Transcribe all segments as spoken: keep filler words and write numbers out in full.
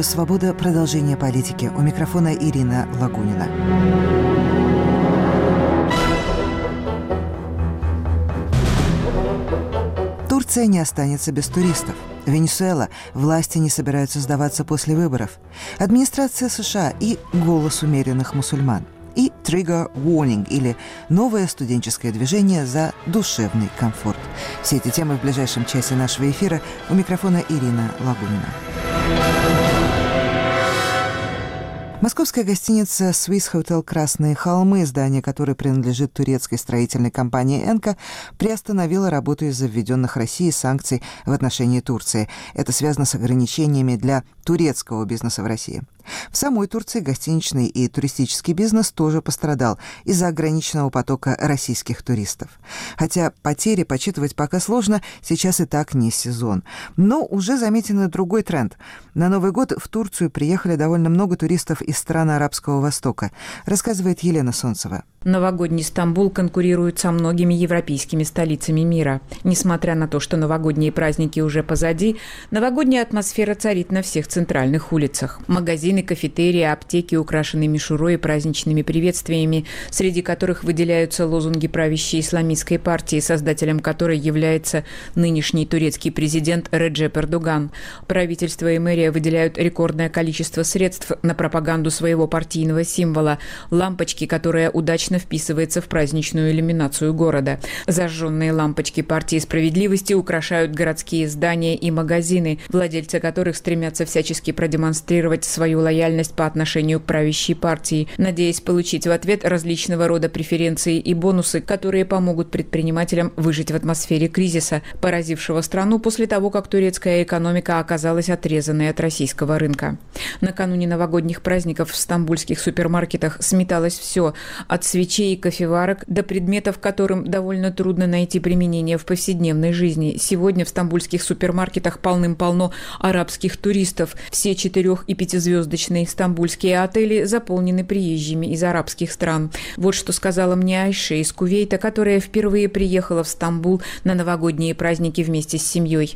Радио «Свобода». Продолжение политики. У микрофона Ирина Лагунина. Турция не останется без туристов. Венесуэла. Власти не собираются сдаваться после выборов. Администрация США и голос умеренных мусульман. И Trigger Warning, или новое студенческое движение за душевный комфорт. Все эти темы в ближайшем часе нашего эфира. У микрофона Ирина Лагунина. Московская гостиница Swiss Hotel «Красные холмы», здание которой принадлежит турецкой строительной компании «Энка», приостановила работу из-за введенных Россией санкций в отношении Турции. Это связано с ограничениями для турецкого бизнеса в России. В самой Турции гостиничный и туристический бизнес тоже пострадал из-за ограниченного потока российских туристов. Хотя потери подсчитывать пока сложно, сейчас и так не сезон. Но уже заметен другой тренд. На Новый год в Турцию приехали довольно много туристов из стран Арабского Востока, рассказывает Елена Солнцева. Новогодний Стамбул конкурирует со многими европейскими столицами мира. Несмотря на то, что новогодние праздники уже позади, новогодняя атмосфера царит на всех центральных улицах. Магазины, кафетерии, аптеки украшены мишурой и праздничными приветствиями, среди которых выделяются лозунги правящей исламистской партии, создателем которой является нынешний турецкий президент Реджеп Эрдоган. Правительство и мэрия выделяют рекордное количество средств на пропаганду своего партийного символа – лампочки, которая удачно вписывается в праздничную иллюминацию города. Зажженные лампочки партии справедливости украшают городские здания и магазины, владельцы которых стремятся всячески продемонстрировать свою лояльность по отношению к правящей партии, надеясь получить в ответ различного рода преференции и бонусы, которые помогут предпринимателям выжить в атмосфере кризиса, поразившего страну после того, как турецкая экономика оказалась отрезанной от российского рынка. Накануне новогодних праздников в стамбульских супермаркетах сметалось все – от свечей и кофеварок до предметов, которым довольно трудно найти применение в повседневной жизни. Сегодня в стамбульских супермаркетах полным-полно арабских туристов. Все четырех- и пятизвездочные стамбульские отели заполнены приезжими из арабских стран. Вот что сказала мне Айша из Кувейта, которая впервые приехала в Стамбул на новогодние праздники вместе с семьей.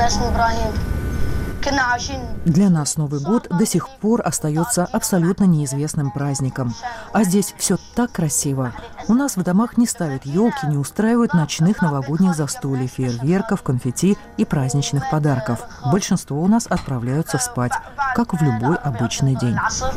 Для нас Новый год до сих пор остается абсолютно неизвестным праздником. А здесь все так красиво. У нас в домах не ставят елки, не устраивают ночных новогодних застолий, фейерверков, конфетти и праздничных подарков. Большинство у нас отправляются спать, как в любой обычный день.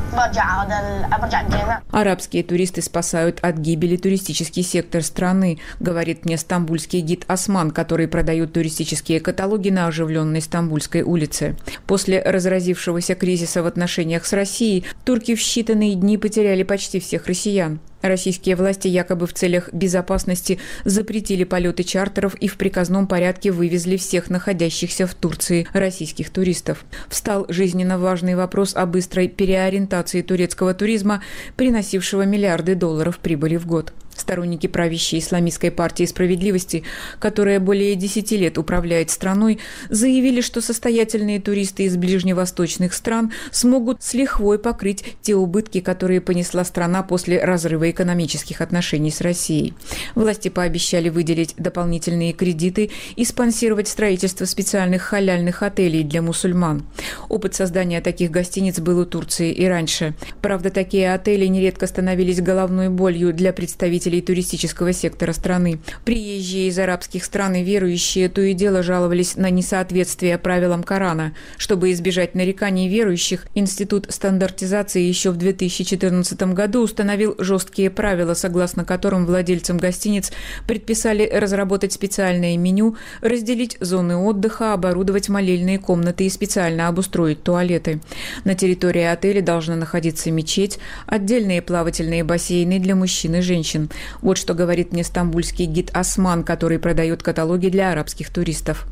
Арабские туристы спасают от гибели туристический сектор страны, говорит мне стамбульский гид Осман, который продает туристические каталоги на оживленной Стамбульской улице. После разразившегося кризиса в отношениях с Россией, турки в считанные дни потеряли почти всех россиян. Российские власти якобы в целях безопасности запретили полеты чартеров и в приказном порядке вывезли всех находящихся в Турции российских туристов. Встал жизненно важный вопрос о быстрой переориентации турецкого туризма, приносившего миллиарды долларов прибыли в год. Сторонники правящей исламистской партии справедливости, которая более десяти лет управляет страной, заявили, что состоятельные туристы из ближневосточных стран смогут с лихвой покрыть те убытки, которые понесла страна после разрыва экономических отношений с Россией. Власти пообещали выделить дополнительные кредиты и спонсировать строительство специальных халяльных отелей для мусульман. Опыт создания таких гостиниц был у Турции и раньше. Правда, такие отели нередко становились головной болью для представителей туристического сектора страны. Приезжие из арабских стран и верующие то и дело жаловались на несоответствие правилам Корана. Чтобы избежать нареканий верующих, Институт стандартизации еще в две тысячи четырнадцатом году установил жесткие правила, согласно которым владельцам гостиниц предписали разработать специальное меню, разделить зоны отдыха, оборудовать молельные комнаты и специально обустроить туалеты. На территории отеля должна находиться мечеть, отдельные плавательные бассейны для мужчин и женщин. Вот что говорит мне стамбульский гид Осман, который продает каталоги для арабских туристов.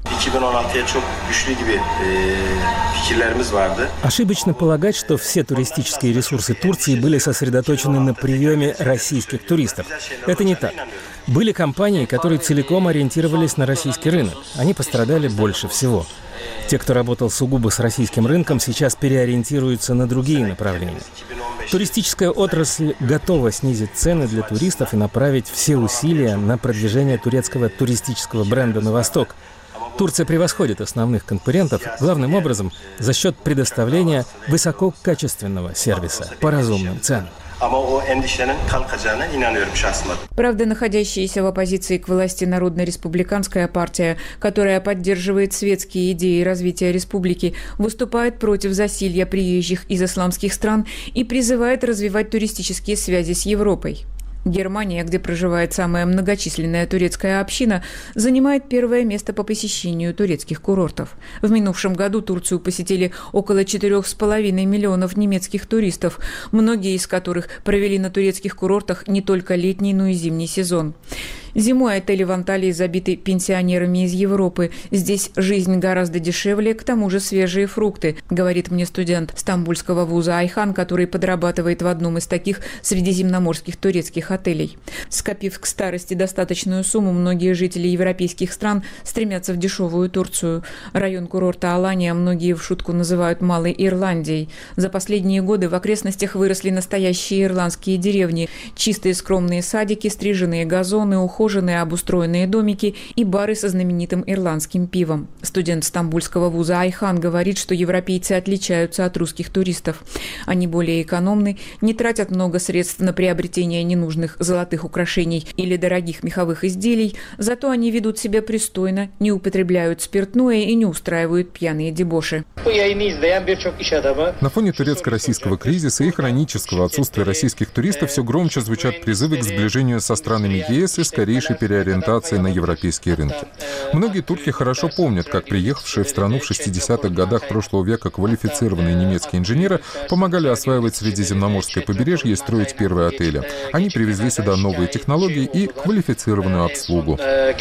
Ошибочно полагать, что все туристические ресурсы Турции были сосредоточены на приеме российских туристов. Это не так. Были компании, которые целиком ориентировались на российский рынок. Они пострадали больше всего. Те, кто работал сугубо с российским рынком, сейчас переориентируются на другие направления. Туристическая отрасль готова снизить цены для туристов и направить все усилия на продвижение турецкого туристического бренда на восток. Турция превосходит основных конкурентов главным образом за счет предоставления высококачественного сервиса по разумным ценам. Правда, находящаяся в оппозиции к власти Народно-республиканская партия, которая поддерживает светские идеи развития республики, выступает против засилья приезжих из исламских стран и призывает развивать туристические связи с Европой. Германия, где проживает самая многочисленная турецкая община, занимает первое место по посещению турецких курортов. В минувшем году Турцию посетили около четырёх с половиной миллионов немецких туристов, многие из которых провели на турецких курортах не только летний, но и зимний сезон. Зимой отели в Анталии забиты пенсионерами из Европы. Здесь жизнь гораздо дешевле, к тому же свежие фрукты, говорит мне студент стамбульского вуза Айхан, который подрабатывает в одном из таких средиземноморских турецких отелей. Скопив к старости достаточную сумму, многие жители европейских стран стремятся в дешевую Турцию. Район курорта Алания многие в шутку называют «Малой Ирландией». За последние годы в окрестностях выросли настоящие ирландские деревни. Чистые скромные садики, стриженные газоны, уход обустроенные домики и бары со знаменитым ирландским пивом. Студент стамбульского вуза Айхан говорит, что европейцы отличаются от русских туристов. Они более экономны, не тратят много средств на приобретение ненужных золотых украшений или дорогих меховых изделий, зато они ведут себя пристойно, не употребляют спиртное и не устраивают пьяные дебоши. На фоне турецко-российского кризиса и хронического отсутствия российских туристов все громче звучат призывы к сближению со странами ЕС и скорее переориентации на европейские рынки. Многие турки хорошо помнят, как приехавшие в страну в шестидесятых годах прошлого века квалифицированные немецкие инженеры помогали осваивать Средиземноморское побережье и строить первые отели. Они привезли сюда новые технологии и квалифицированную обслугу.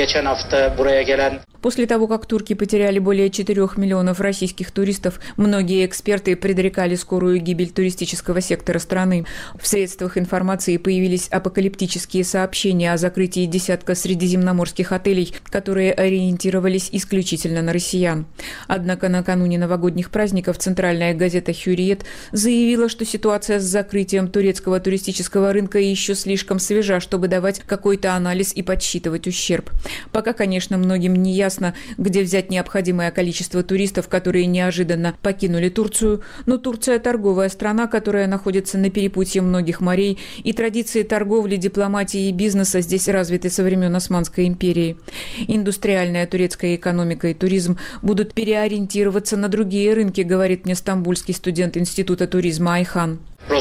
После того, как турки потеряли более четырёх миллионов российских туристов, многие эксперты предрекали скорую гибель туристического сектора страны. В средствах информации появились апокалиптические сообщения о закрытии десятка средиземноморских отелей, которые ориентировались исключительно на россиян. Однако накануне новогодних праздников центральная газета «Хюриет» заявила, что ситуация с закрытием турецкого туристического рынка еще слишком свежа, чтобы давать какой-то анализ и подсчитывать ущерб. Пока, конечно, многим не ясно, где взять необходимое количество туристов, которые неожиданно покинули Турцию, но Турция – торговая страна, которая находится на перепутье многих морей, и традиции торговли, дипломатии и бизнеса здесь развиты со времен Османской империи. Индустриальная турецкая экономика и туризм будут переориентироваться на другие рынки, говорит мне стамбульский студент Института туризма Айхан.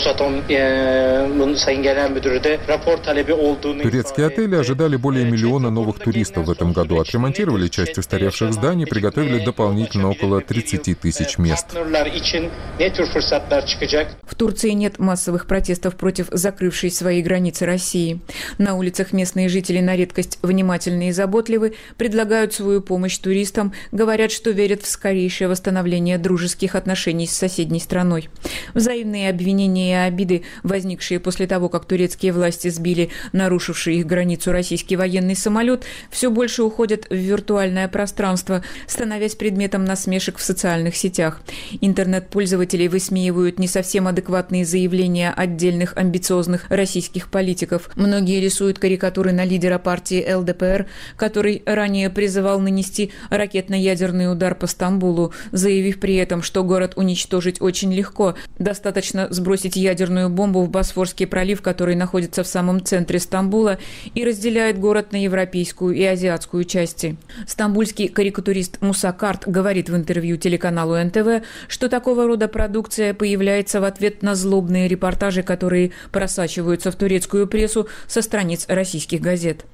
Турецкие отели ожидали более миллиона новых туристов в этом году, отремонтировали часть устаревших зданий, приготовили дополнительно около тридцати тысяч мест. В Турции нет массовых протестов против закрывшей свои границы России. На улицах местные жители на редкость внимательны и заботливы, предлагают свою помощь туристам, говорят, что верят в скорейшее восстановление дружеских отношений с соседней страной. Взаимные обвинения и обиды, возникшие после того, как турецкие власти сбили нарушивший их границу российский военный самолет, все больше уходят в виртуальное пространство, становясь предметом насмешек в социальных сетях. Интернет-пользователи высмеивают не совсем адекватные заявления отдельных амбициозных российских политиков. Многие рисуют карикатуры на лидера партии эл дэ пэ эр, который ранее призывал нанести ракетно-ядерный удар по Стамбулу, заявив при этом, что город уничтожить очень легко, достаточно сбросить ядерную бомбу в Босфорский пролив, который находится в самом центре Стамбула и разделяет город на европейскую и азиатскую части. Стамбульский карикатурист Муса Карт говорит в интервью телеканалу эн тэ вэ, что такого рода продукция появляется в ответ на злобные репортажи, которые просачиваются в турецкую прессу со страниц российских газет.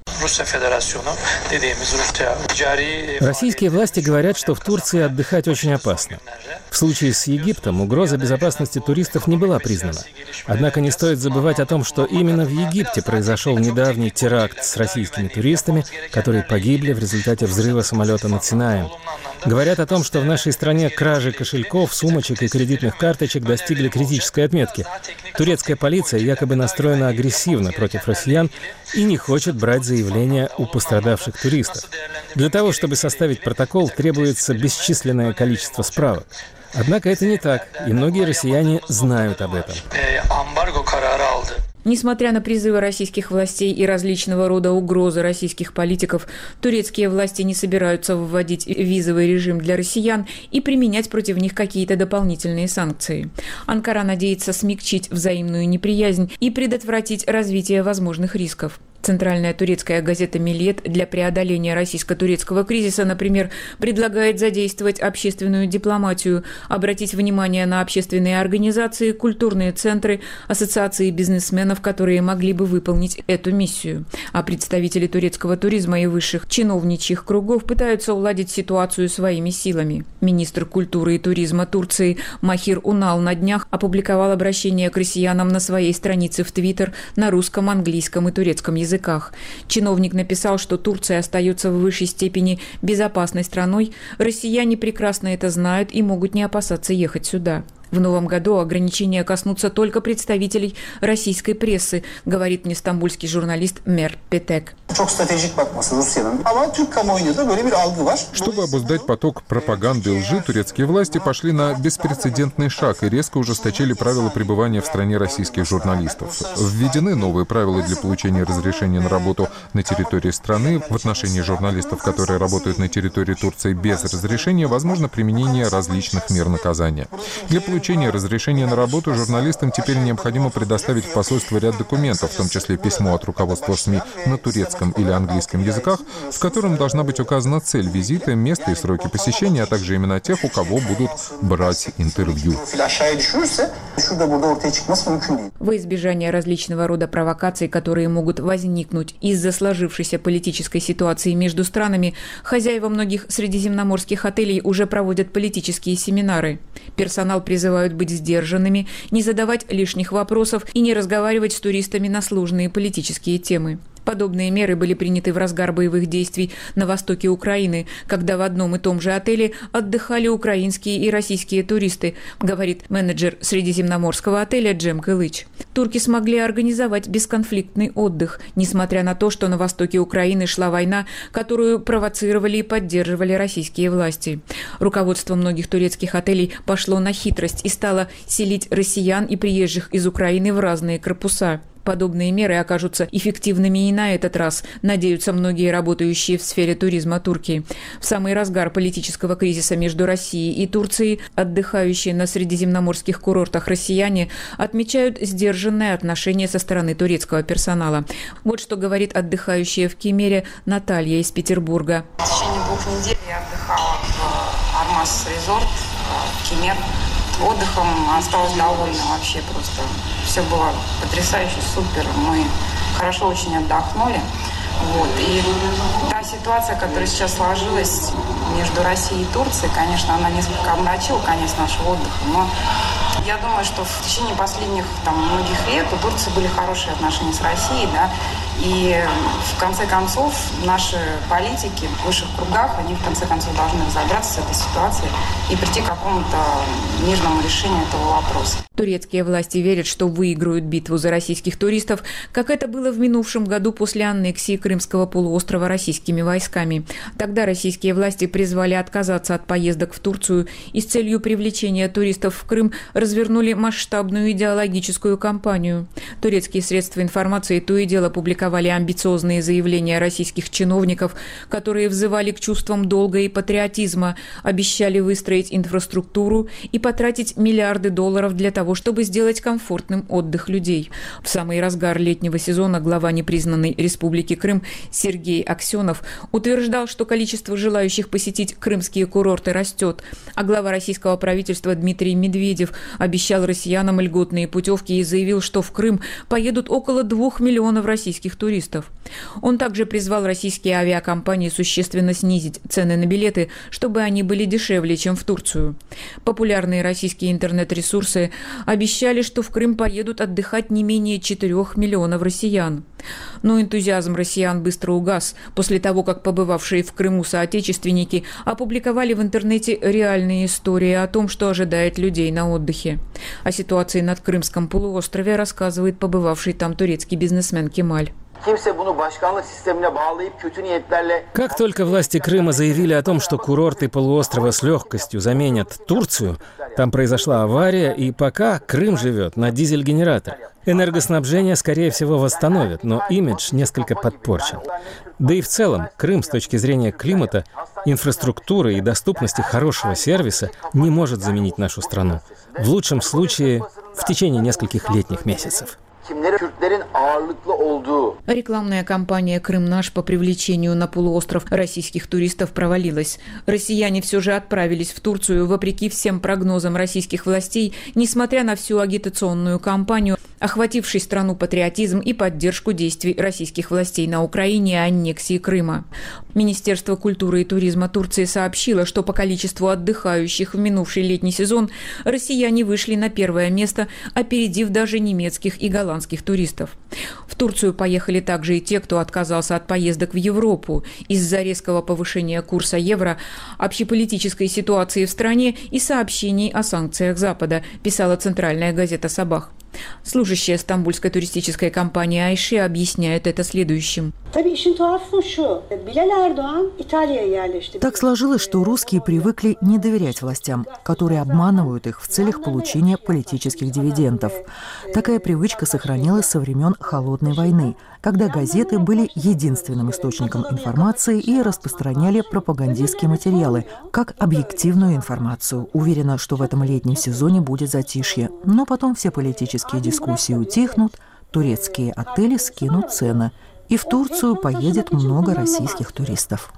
Российские власти говорят, что в Турции отдыхать очень опасно. В случае с Египтом угроза безопасности туристов не была признана. Однако не стоит забывать о том, что именно в Египте произошел недавний теракт с российскими туристами, которые погибли в результате взрыва самолета над Синаем. Говорят о том, что в нашей стране кражи кошельков, сумочек и кредитных карточек достигли критической отметки. Турецкая полиция якобы настроена агрессивно против россиян и не хочет брать заявления у пострадавших туристов. Для того, чтобы составить протокол, требуется бесчисленное количество справок. Однако это не так, и многие россияне знают об этом. Несмотря на призывы российских властей и различного рода угрозы российских политиков, турецкие власти не собираются вводить визовый режим для россиян и применять против них какие-то дополнительные санкции. Анкара надеется смягчить взаимную неприязнь и предотвратить развитие возможных рисков. Центральная турецкая газета «Миллет» для преодоления российско-турецкого кризиса, например, предлагает задействовать общественную дипломатию, обратить внимание на общественные организации, культурные центры, ассоциации бизнесменов, которые могли бы выполнить эту миссию. А представители турецкого туризма и высших чиновничьих кругов пытаются уладить ситуацию своими силами. Министр культуры и туризма Турции Махир Унал на днях опубликовал обращение к россиянам на своей странице в Твиттер на русском, английском и турецком языках. языках. Чиновник написал, что Турция остается в высшей степени безопасной страной. Россияне прекрасно это знают и могут не опасаться ехать сюда. В новом году ограничения коснутся только представителей российской прессы, говорит мне стамбульский журналист Мер Петек. Чтобы обуздать поток пропаганды и лжи, турецкие власти пошли на беспрецедентный шаг и резко ужесточили правила пребывания в стране российских журналистов. Введены новые правила для получения разрешения на работу на территории страны. В отношении журналистов, которые работают на территории Турции без разрешения, возможно применение различных мер наказания. Для Для получения разрешения на работу журналистам теперь необходимо предоставить в посольство ряд документов, в том числе письмо от руководства СМИ на турецком или английском языках, в котором должна быть указана цель визита, место и сроки посещения, а также имена тех, у кого будут брать интервью. Во избежание различного рода провокаций, которые могут возникнуть из-за сложившейся политической ситуации между странами, хозяева многих средиземноморских отелей уже проводят политические семинары. Персонал призывает быть сдержанными, не задавать лишних вопросов и не разговаривать с туристами на сложные политические темы. Подобные меры были приняты в разгар боевых действий на востоке Украины, когда в одном и том же отеле отдыхали украинские и российские туристы, говорит менеджер средиземноморского отеля Джем Кылыч. Турки смогли организовать бесконфликтный отдых, несмотря на то, что на востоке Украины шла война, которую провоцировали и поддерживали российские власти. Руководство многих турецких отелей пошло на хитрость и стало селить россиян и приезжих из Украины в разные корпуса. Подобные меры окажутся эффективными и на этот раз, надеются многие работающие в сфере туризма турки. В самый разгар политического кризиса между Россией и Турцией отдыхающие на средиземноморских курортах россияне отмечают сдержанное отношение со стороны турецкого персонала. Вот что говорит отдыхающая в Кемере Наталья из Петербурга. В течение двух недель я отдыхала в Армас Резорт, в Кемер. Отдыхом осталась довольна вообще просто. Все было потрясающе, супер. Мы хорошо очень отдохнули. Вот. И та ситуация, которая сейчас сложилась между Россией и Турцией, конечно, она несколько омрачила конец нашего отдыха, но я думаю, что в течение последних там, многих лет у Турции были хорошие отношения с Россией, да, и в конце концов наши политики в высших кругах, они в конце концов должны разобраться с этой ситуацией и прийти к какому-то мирному решению этого вопроса. Турецкие власти верят, что выиграют битву за российских туристов, как это было в минувшем году после аннексии Крымского полуострова российскими войсками. Тогда российские власти призвали отказаться от поездок в Турцию и с целью привлечения туристов в Крым развернули масштабную идеологическую кампанию. Турецкие средства информации то и дело публиковали амбициозные заявления российских чиновников, которые взывали к чувствам долга и патриотизма, обещали выстроить инфраструктуру и потратить миллиарды долларов для того, чтобы сделать комфортным отдых людей. В самый разгар летнего сезона глава непризнанной Республики Крым Сергей Аксенов утверждал, что количество желающих посетить крымские курорты растет, а глава российского правительства Дмитрий Медведев обещал россиянам льготные путевки и заявил, что в Крым поедут около двух миллионов российских туристов. Он также призвал российские авиакомпании существенно снизить цены на билеты, чтобы они были дешевле, чем в Турцию. Популярные российские интернет-ресурсы обещали, что в Крым поедут отдыхать не менее четырех миллионов россиян. Но энтузиазм россиян быстро угас после того, как побывавшие в Крыму соотечественники опубликовали в интернете реальные истории о том, что ожидает людей на отдыхе. О ситуации на Крымском полуострове рассказывает побывавший там турецкий бизнесмен Кемаль. Как только власти Крыма заявили о том, что курорты полуострова с легкостью заменят Турцию, там произошла авария, и пока Крым живет на дизель-генераторах. Энергоснабжение, скорее всего, восстановят, но имидж несколько подпорчен. Да и в целом, Крым с точки зрения климата, инфраструктуры и доступности хорошего сервиса не может заменить нашу страну. В лучшем случае, в течение нескольких летних месяцев. Рекламная кампания «Крым наш» по привлечению на полуостров российских туристов провалилась. Россияне все же отправились в Турцию вопреки всем прогнозам российских властей, несмотря на всю агитационную кампанию, охватившей страну патриотизм и поддержку действий российских властей на Украине и аннексии Крыма. Министерство культуры и туризма Турции сообщило, что по количеству отдыхающих в минувший летний сезон россияне вышли на первое место, опередив даже немецких и голландских туристов. В Турцию поехали также и те, кто отказался от поездок в Европу из-за резкого повышения курса евро, общеполитической ситуации в стране и сообщений о санкциях Запада, писала центральная газета «Сабах». Служащая стамбульской туристической компании Айши объясняет это следующим. Так сложилось, что русские привыкли не доверять властям, которые обманывают их в целях получения политических дивидендов. Такая привычка сохранилась со времен Холодной войны, когда газеты были единственным источником информации и распространяли пропагандистские материалы, как объективную информацию. Уверена, что в этом летнем сезоне будет затишье, но потом все политические дискуссии утихнут, турецкие отели скинут цены, и в Турцию поедет много российских туристов.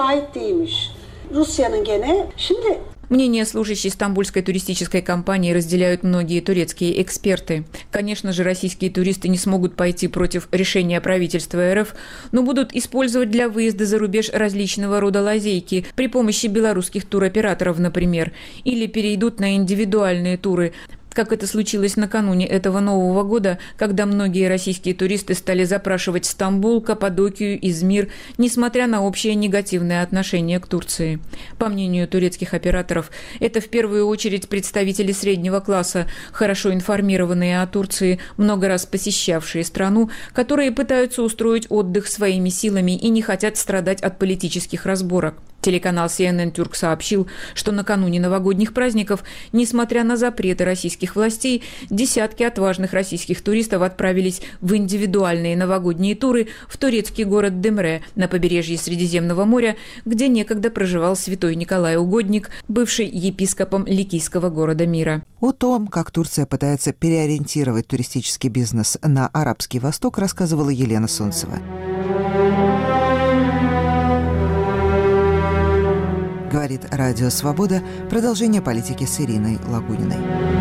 Мнение служащей стамбульской туристической компании разделяют многие турецкие эксперты. Конечно же, российские туристы не смогут пойти против решения правительства РФ, но будут использовать для выезда за рубеж различного рода лазейки при помощи белорусских туроператоров, например, или перейдут на индивидуальные туры, как это случилось накануне этого Нового года, когда многие российские туристы стали запрашивать Стамбул, Каппадокию, Измир, несмотря на общее негативное отношение к Турции. По мнению турецких операторов, это в первую очередь представители среднего класса, хорошо информированные о Турции, много раз посещавшие страну, которые пытаются устроить отдых своими силами и не хотят страдать от политических разборок. Телеканал си эн эн Тюрк сообщил, что накануне новогодних праздников, несмотря на запреты российских властей, десятки отважных российских туристов отправились в индивидуальные новогодние туры в турецкий город Демре на побережье Средиземного моря, где некогда проживал святой Николай Угодник, бывший епископом Ликийского города мира. О том, как Турция пытается переориентировать туристический бизнес на Арабский Восток, рассказывала Елена Солнцева. Говорит Радио Свобода. Продолжение политики с Ириной Лагуниной.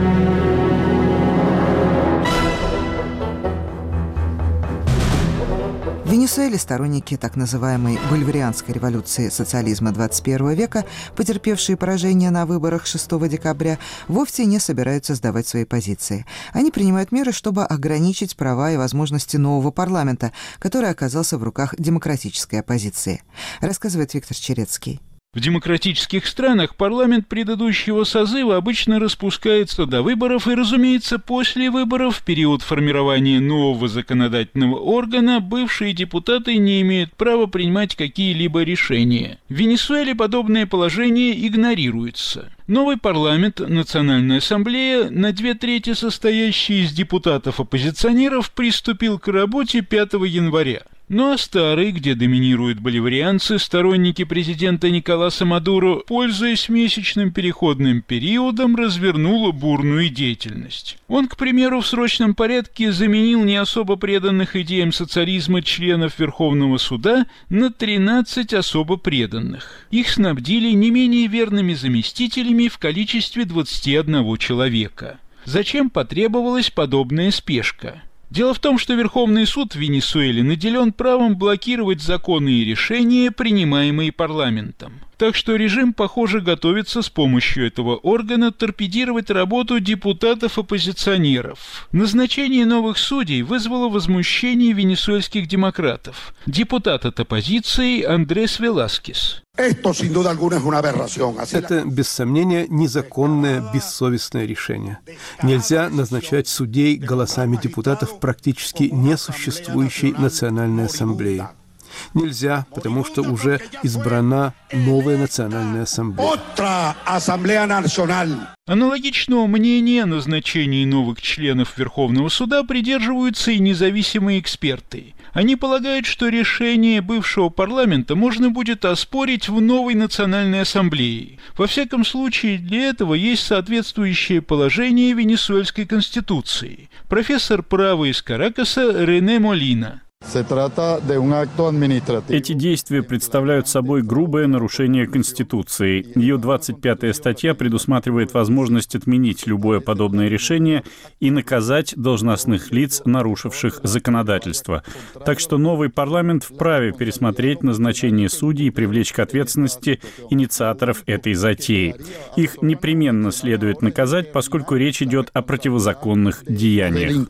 В Венесуэле сторонники так называемой боливарианской революции социализма двадцать первого века, потерпевшие поражение на выборах шестого декабря, вовсе не собираются сдавать свои позиции. Они принимают меры, чтобы ограничить права и возможности нового парламента, который оказался в руках демократической оппозиции. Рассказывает Виктор Черецкий. В демократических странах парламент предыдущего созыва обычно распускается до выборов, и, разумеется, после выборов, в период формирования нового законодательного органа, бывшие депутаты не имеют права принимать какие-либо решения. В Венесуэле подобное положение игнорируется. Новый парламент, Национальная ассамблея, на две трети состоящий из депутатов-оппозиционеров, приступил к работе пятого января. Ну а старый, где доминируют боливарианцы, сторонники президента Николаса Мадуро, пользуясь месячным переходным периодом, развернул бурную деятельность. Он, к примеру, в срочном порядке заменил не особо преданных идеям социализма членов Верховного суда на тринадцать особо преданных. Их снабдили не менее верными заместителями в количестве двадцати одного человека. Зачем потребовалась подобная спешка? Дело в том, что Верховный суд в Венесуэле наделен правом блокировать законы и решения, принимаемые парламентом. Так что режим, похоже, готовится с помощью этого органа торпедировать работу депутатов-оппозиционеров. Назначение новых судей вызвало возмущение венесуэльских демократов. Депутат от оппозиции Андрес Веласкес. Это, без сомнения, незаконное, бессовестное решение. Нельзя назначать судей голосами депутатов практически несуществующей Национальной Ассамблеи. Нельзя, потому что уже избрана новая Национальная Ассамблея. Аналогичного мнения о назначении новых членов Верховного суда придерживаются и независимые эксперты. Они полагают, что решение бывшего парламента можно будет оспорить в новой Национальной Ассамблее. Во всяком случае, для этого есть соответствующее положение Венесуэльской Конституции. Профессор права из Каракаса Рене Молина. Эти действия представляют собой грубое нарушение Конституции. Ее двадцать пятая статья предусматривает возможность отменить любое подобное решение и наказать должностных лиц, нарушивших законодательство. Так что новый парламент вправе пересмотреть назначение судей и привлечь к ответственности инициаторов этой затеи. Их непременно следует наказать, поскольку речь идет о противозаконных деяниях.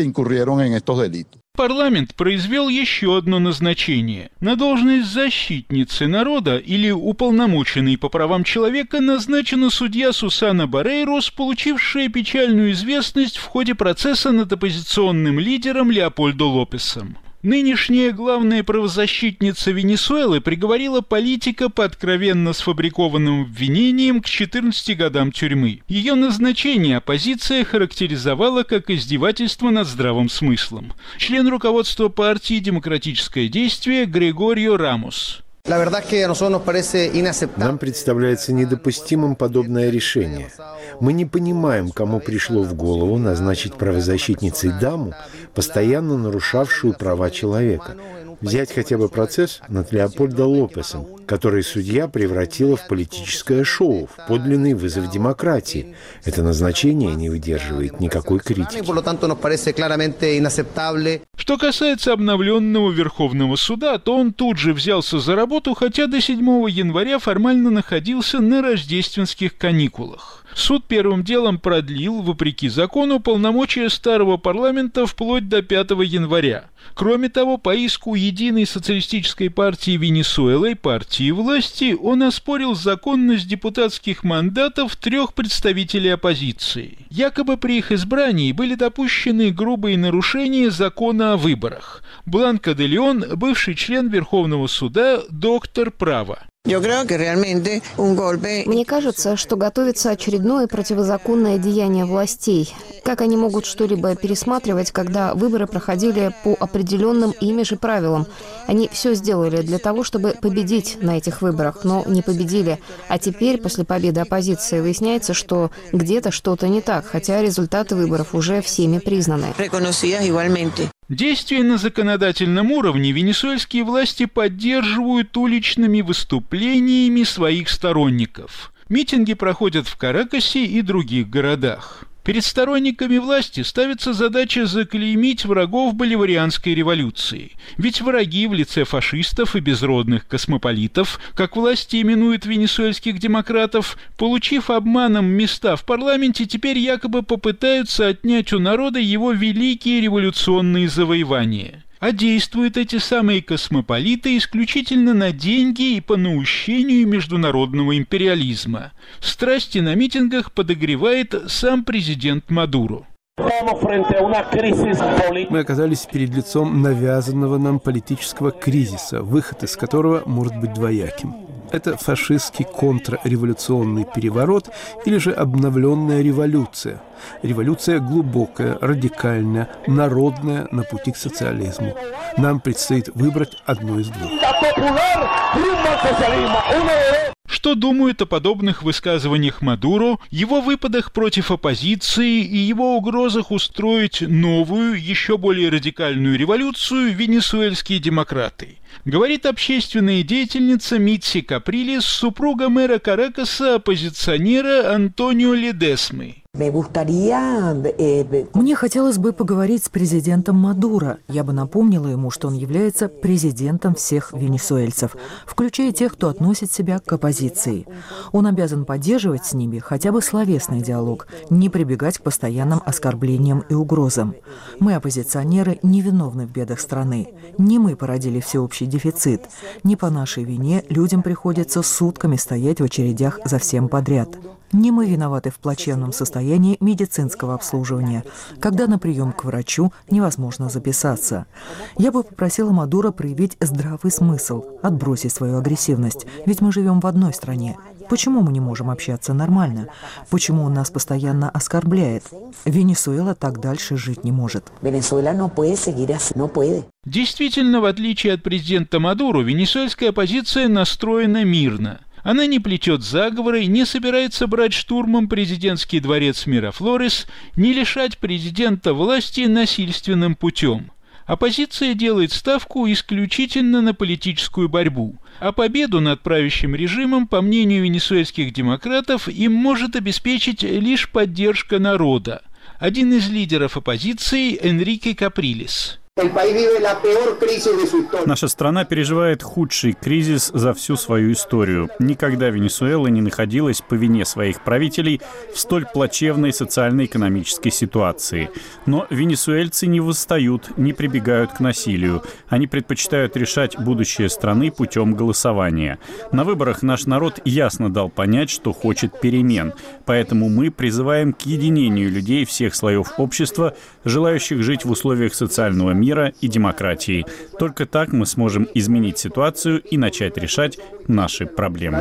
Парламент произвел еще одно назначение. На должность защитницы народа или уполномоченной по правам человека назначена судья Сусана Барейрос, получившая печальную известность в ходе процесса над оппозиционным лидером Леопольдо Лопесом. Нынешняя главная правозащитница Венесуэлы приговорила политика по откровенно сфабрикованным обвинениям к четырнадцати годам тюрьмы. Ее назначение оппозиция характеризовала как издевательство над здравым смыслом. Член руководства партии «Демократическое действие» Григорио Рамос. Нам представляется недопустимым подобное решение. Мы не понимаем, кому пришло в голову назначить правозащитницей даму, постоянно нарушавшую права человека. Взять хотя бы процесс над Леопольдо Лопесом, который судья превратила в политическое шоу, в подлинный вызов демократии. Это назначение не выдерживает никакой критики. Что касается обновленного Верховного суда, то он тут же взялся за работу, хотя до седьмого января формально находился на рождественских каникулах. Суд первым делом продлил, вопреки закону, полномочия старого парламента вплоть до пятого января. Кроме того, по иску Единой социалистической партии Венесуэлы, партии власти, он оспорил законность депутатских мандатов трех представителей оппозиции. Якобы при их избрании были допущены грубые нарушения закона о выборах. Бланка де Леон, бывший член Верховного суда, доктор права. Мне кажется, что готовится очередное противозаконное деяние властей. Как они могут что-либо пересматривать, когда выборы проходили по определенным ими же правилам? Они все сделали для того, чтобы победить на этих выборах, но не победили. А теперь, после победы оппозиции, выясняется, что где-то что-то не так, хотя результаты выборов уже всеми признаны. Действия на законодательном уровне венесуэльские власти поддерживают уличными выступлениями своих сторонников. Митинги проходят в Каракасе и других городах. Перед сторонниками власти ставится задача заклеймить врагов боливарианской революции. Ведь враги в лице фашистов и безродных космополитов, как власти именуют венесуэльских демократов, получив обманом места в парламенте, теперь якобы попытаются отнять у народа его великие революционные завоевания. А действуют эти самые космополиты исключительно на деньги и по наущению международного империализма. Страсти на митингах подогревает сам президент Мадуро. Мы оказались перед лицом навязанного нам политического кризиса, выход из которого может быть двояким. Это фашистский контрреволюционный переворот или же обновленная революция. Революция глубокая, радикальная, народная на пути к социализму. Нам предстоит выбрать одно из двух. Что думают о подобных высказываниях Мадуро, его выпадах против оппозиции и его угрозах устроить новую, еще более радикальную революцию венесуэльские демократы? Говорит общественная деятельница Митси Каприлес, супруга мэра Каракаса, оппозиционера Антонио Ледесмы. Мне хотелось бы поговорить с президентом Мадуро. Я бы напомнила ему, что он является президентом всех венесуэльцев, включая тех, кто относит себя к оппозиции. Он обязан поддерживать с ними хотя бы словесный диалог, не прибегать к постоянным оскорблениям и угрозам. Мы, оппозиционеры, невиновны в бедах страны. Не мы породили всеобщий дефицит. Не по нашей вине людям приходится сутками стоять в очередях за всем подряд. Не мы виноваты в плачевном состоянии медицинского обслуживания, когда на прием к врачу невозможно записаться. Я бы попросила Мадуро проявить здравый смысл, отбросить свою агрессивность, ведь мы живем в одной стране. Почему мы не можем общаться нормально? Почему он нас постоянно оскорбляет? Венесуэла так дальше жить не может. Действительно, в отличие от президента Мадуро, венесуэльская оппозиция настроена мирно. Она не плетет заговоры, не собирается брать штурмом президентский дворец Мирафлорес, не лишать президента власти насильственным путем. Оппозиция делает ставку исключительно на политическую борьбу, а победу над правящим режимом, по мнению венесуэльских демократов, им может обеспечить лишь поддержка народа. Один из лидеров оппозиции – Энрике Каприлес. Наша страна переживает худший кризис за всю свою историю. Никогда Венесуэла не находилась по вине своих правителей в столь плачевной социально-экономической ситуации. Но венесуэльцы не восстают, не прибегают к насилию. Они предпочитают решать будущее страны путем голосования. На выборах наш народ ясно дал понять, что хочет перемен. Поэтому мы призываем к единению людей всех слоев общества, желающих жить в условиях социального мира и демократии. Только так мы сможем изменить ситуацию и начать решать наши проблемы.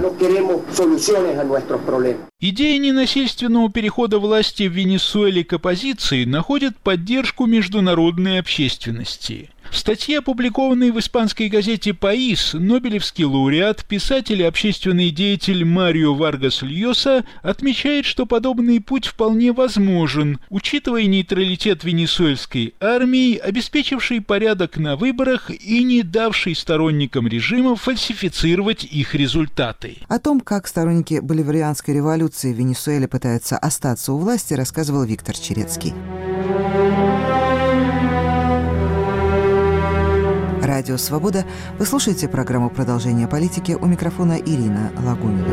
Идея ненасильственного перехода власти в Венесуэле к оппозиции находит поддержку международной общественности. В статье, опубликованной в испанской газете «Паис», нобелевский лауреат, писатель и общественный деятель Марио Варгас Льоса отмечает, что подобный путь вполне возможен, учитывая нейтралитет венесуэльской армии, обеспечившей порядок на выборах и не давшей сторонникам режима фальсифицировать их результаты. О том, как сторонники боливарианской революции в Венесуэле пытаются остаться у власти, рассказывал Виктор Черецкий. Радио «Свобода». Вы слушаете программу «Продолжение политики». У микрофона Ирина Лагунина.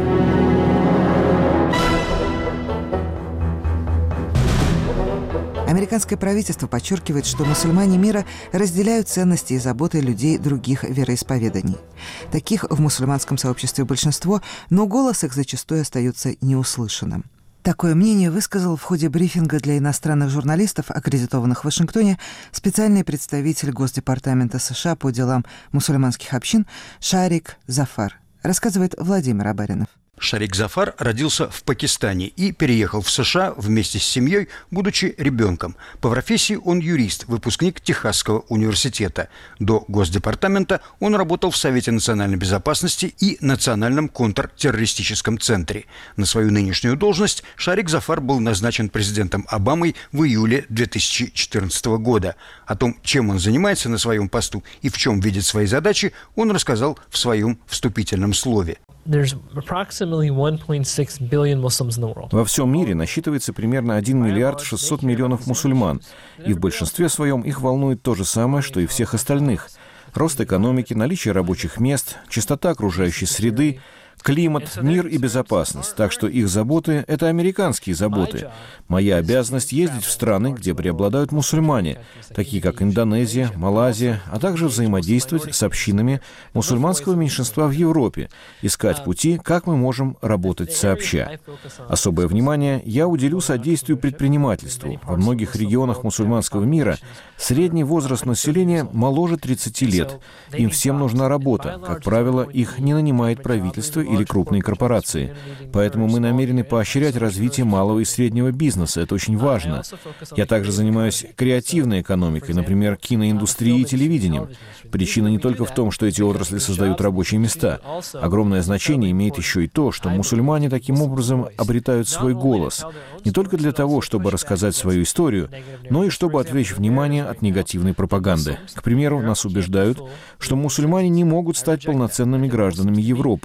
Американское правительство подчеркивает, что мусульмане мира разделяют ценности и заботы людей других вероисповеданий. Таких в мусульманском сообществе большинство, но голос их зачастую остается неуслышанным. Такое мнение высказал в ходе брифинга для иностранных журналистов, аккредитованных в Вашингтоне, специальный представитель Госдепартамента США по делам мусульманских общин Шарик Зафар, рассказывает Владимир Абаринов. Шарик Зафар родился в Пакистане и переехал в США вместе с семьей, будучи ребенком. По профессии он юрист, выпускник Техасского университета. До Госдепартамента он работал в Совете национальной безопасности и Национальном контртеррористическом центре. На свою нынешнюю должность Шарик Зафар был назначен президентом Обамой в июле две тысячи четырнадцатого года. О том, чем он занимается на своем посту и в чем видит свои задачи, он рассказал в своем вступительном слове. Во всем мире насчитывается примерно один миллиард шестьсот миллионов мусульман, и в большинстве своем их волнует то же самое, что и всех остальных. Рост экономики, наличие рабочих мест, чистота окружающей среды, климат, мир и безопасность. Так что их заботы — это американские заботы. Моя обязанность — ездить в страны, где преобладают мусульмане, такие как Индонезия, Малайзия, а также взаимодействовать с общинами мусульманского меньшинства в Европе, искать пути, как мы можем работать сообща. Особое внимание я уделю содействию предпринимательству. Во многих регионах мусульманского мира средний возраст населения моложе тридцати лет. Им всем нужна работа. Как правило, их не нанимает правительство или крупные корпорации. Поэтому мы намерены поощрять развитие малого и среднего бизнеса. Это очень важно. Я также занимаюсь креативной экономикой, например, киноиндустрией и телевидением. Причина не только в том, что эти отрасли создают рабочие места. Огромное значение имеет еще и то, что мусульмане таким образом обретают свой голос. Не только для того, чтобы рассказать свою историю, но и чтобы отвлечь внимание от негативной пропаганды. К примеру, нас убеждают, что мусульмане не могут стать полноценными гражданами Европы.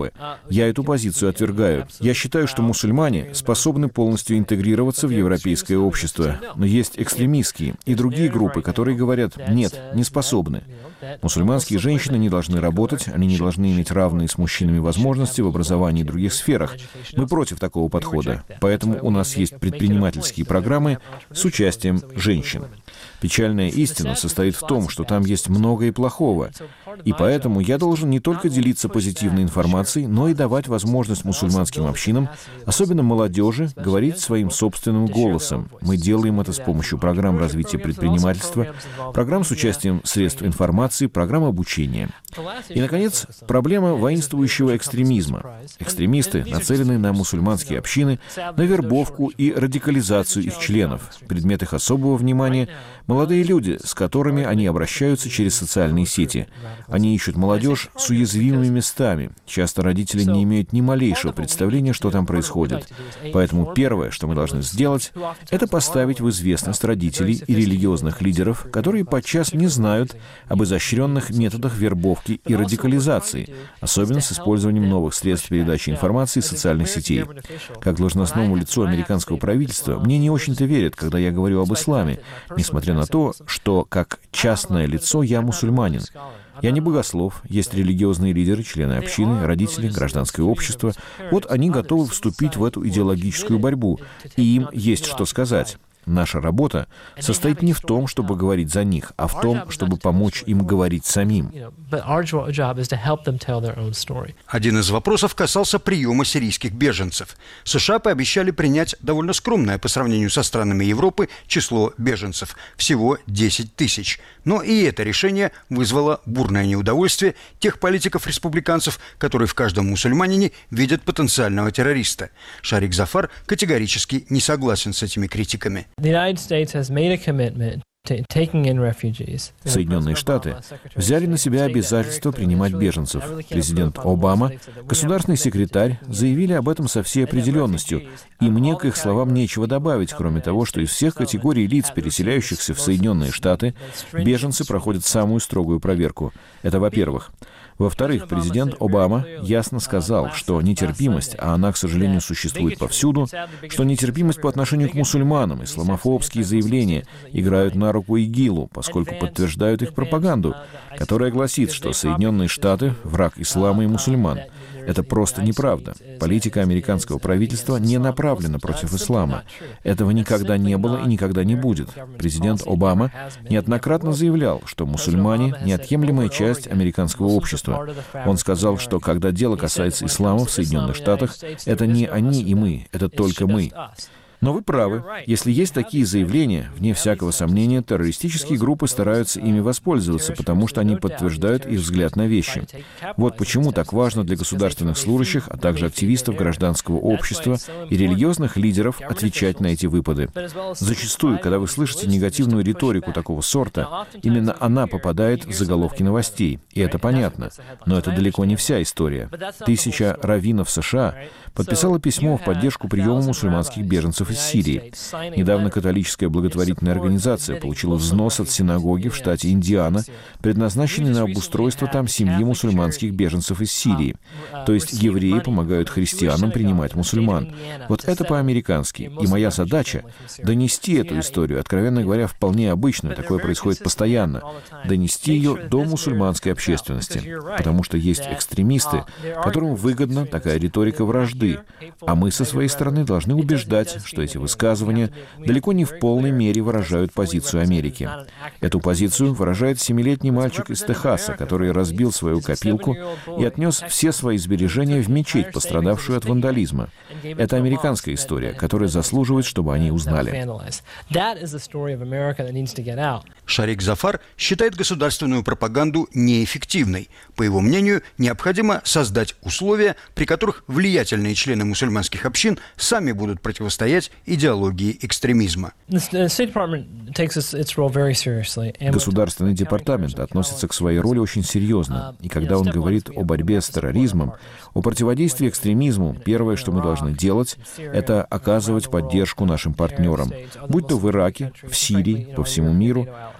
Я эту позицию отвергаю. Я считаю, что мусульмане способны полностью интегрироваться в европейское общество. Но есть экстремистские и другие группы, которые говорят, нет, не способны. Мусульманские женщины не должны работать, они не должны иметь равные с мужчинами возможности в образовании и других сферах. Мы против такого подхода. Поэтому у нас есть предпринимательские программы с участием женщин. Печальная истина состоит в том, что там есть много и плохого. И поэтому я должен не только делиться позитивной информацией, но и давать возможность мусульманским общинам, особенно молодежи, говорить своим собственным голосом. Мы делаем это с помощью программ развития предпринимательства, программ с участием средств информации, программ обучения. И, наконец, проблема воинствующего экстремизма. Экстремисты нацелены на мусульманские общины, на вербовку и радикализацию их членов. Предмет их особого внимания — молодые люди, с которыми они обращаются через социальные сети. Они ищут молодежь с уязвимыми местами. Часто родители не имеют ни малейшего представления, что там происходит. Поэтому первое, что мы должны сделать, это поставить в известность родителей и религиозных лидеров, которые подчас не знают об изощренных методах вербовки и радикализации, особенно с использованием новых средств передачи информации и социальных сетей. Как должностному лицу американского правительства, мне не очень-то верят, когда я говорю об исламе, несмотря на то, что как частное лицо я мусульманин. Я не богослов, есть религиозные лидеры, члены общины, родители, гражданское общество. Вот они готовы вступить в эту идеологическую борьбу, и им есть что сказать. Наша работа состоит не в том, чтобы говорить за них, а в том, чтобы помочь им говорить самим. Один из вопросов касался приема сирийских беженцев. США пообещали принять довольно скромное по сравнению со странами Европы число беженцев – всего десять тысяч. Но и это решение вызвало бурное неудовольствие тех политиков-республиканцев, которые в каждом мусульманине видят потенциального террориста. Шарик Зафар категорически не согласен с этими критиками. Соединенные Штаты взяли на себя обязательство принимать беженцев. Президент Обама, государственный секретарь заявили об этом со всей определенностью. И мне к их словам нечего добавить, кроме того, что из всех категорий лиц, переселяющихся в Соединенные Штаты, беженцы проходят самую строгую проверку. Это во-первых. Во-вторых, президент Обама ясно сказал, что нетерпимость, а она, к сожалению, существует повсюду, что нетерпимость по отношению к мусульманам, исламофобские заявления играют на руку ИГИЛу, поскольку подтверждают их пропаганду, которая гласит, что Соединенные Штаты — враг ислама и мусульман. Это просто неправда. Политика американского правительства не направлена против ислама. Этого никогда не было и никогда не будет. Президент Обама неоднократно заявлял, что мусульмане — неотъемлемая часть американского общества. Он сказал, что когда дело касается ислама в Соединенных Штатах, это не они и мы, это только мы. Но вы правы. Если есть такие заявления, вне всякого сомнения, террористические группы стараются ими воспользоваться, потому что они подтверждают их взгляд на вещи. Вот почему так важно для государственных служащих, а также активистов гражданского общества и религиозных лидеров отвечать на эти выпады. Зачастую, когда вы слышите негативную риторику такого сорта, именно она попадает в заголовки новостей. И это понятно. Но это далеко не вся история. Тысяча раввинов США подписала письмо в поддержку приема мусульманских беженцев из Сирии. Недавно католическая благотворительная организация получила взнос от синагоги в штате Индиана, предназначенный на обустройство там семьи мусульманских беженцев из Сирии. То есть евреи помогают христианам принимать мусульман. Вот это по-американски. И моя задача — донести эту историю, откровенно говоря, вполне обычную, такое происходит постоянно, донести ее до мусульманской общественности. Потому что есть экстремисты, которым выгодна такая риторика вражды, а мы со своей стороны должны убеждать, что эти высказывания далеко не в полной мере выражают позицию Америки. Эту позицию выражает семилетний мальчик из Техаса, который разбил свою копилку и отнес все свои сбережения в мечеть, пострадавшую от вандализма. Это американская история, которая заслуживает, чтобы они узнали. Шарик Зафар считает государственную пропаганду неэффективной. По его мнению, необходимо создать условия, при которых влиятельные члены мусульманских общин сами будут противостоять идеологии экстремизма. Государственный департамент относится к своей роли очень серьезно. И когда он говорит о борьбе с терроризмом, о противодействии экстремизму, первое, что мы должны делать, это оказывать поддержку нашим партнерам, будь то в Ираке, в Сирии, по всему миру.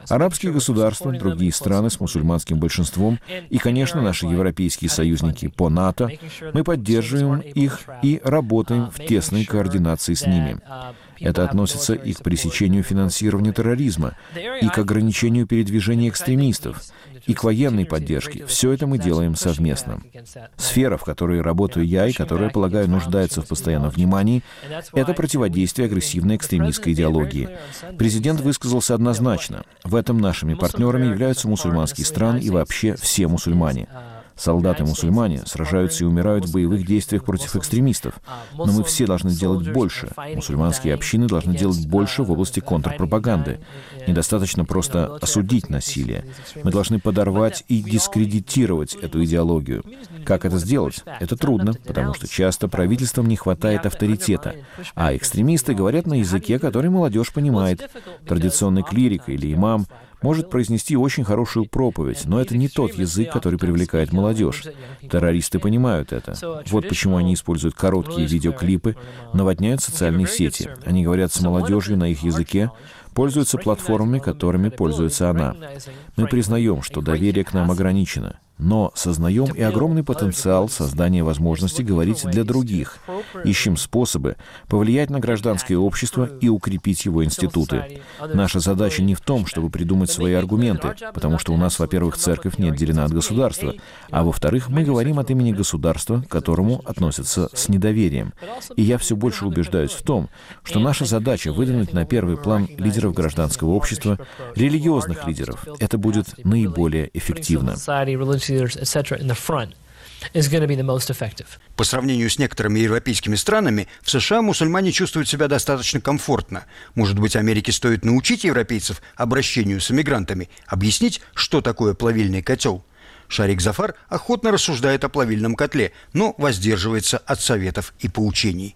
Арабские государства, другие страны с мусульманским большинством и, конечно, наши европейские союзники по НАТО, мы поддерживаем их и работаем в тесной координации с ними. Это относится и к пресечению финансирования терроризма, и к ограничению передвижения экстремистов, и к военной поддержке. Все это мы делаем совместно. Сфера, в которой работаю я и которая, полагаю, нуждается в постоянном внимании, это противодействие агрессивной экстремистской идеологии. Президент высказался однозначно. В этом нашими партнерами являются мусульманские страны и вообще все мусульмане. Солдаты-мусульмане сражаются и умирают в боевых действиях против экстремистов. Но мы все должны делать больше. Мусульманские общины должны делать больше в области контрпропаганды. Недостаточно просто осудить насилие. Мы должны подорвать и дискредитировать эту идеологию. Как это сделать? Это трудно, потому что часто правительствам не хватает авторитета, а экстремисты говорят на языке, который молодежь понимает. Традиционный клирик или имам может произнести очень хорошую проповедь, но это не тот язык, который привлекает молодежь. Террористы понимают это. Вот почему они используют короткие видеоклипы, наводняют социальные сети. Они говорят с молодежью на их языке, пользуются платформами, которыми пользуется она. Мы признаем, что доверие к нам ограничено, но сознаем и огромный потенциал создания возможности говорить для других. Ищем способы повлиять на гражданское общество и укрепить его институты. Наша задача не в том, чтобы придумать свои аргументы, потому что у нас, во-первых, церковь не отделена от государства, а во-вторых, мы говорим от имени государства, к которому относятся с недоверием. И я все больше убеждаюсь в том, что наша задача выдвинуть на первый план лидеров гражданского общества, религиозных лидеров. Это будет наиболее эффективно. По сравнению с некоторыми европейскими странами, в США мусульмане чувствуют себя достаточно комфортно. Может быть, Америке стоит научить европейцев обращению с иммигрантами, объяснить, что такое плавильный котел? Шарик Зафар охотно рассуждает о плавильном котле, но воздерживается от советов и поучений.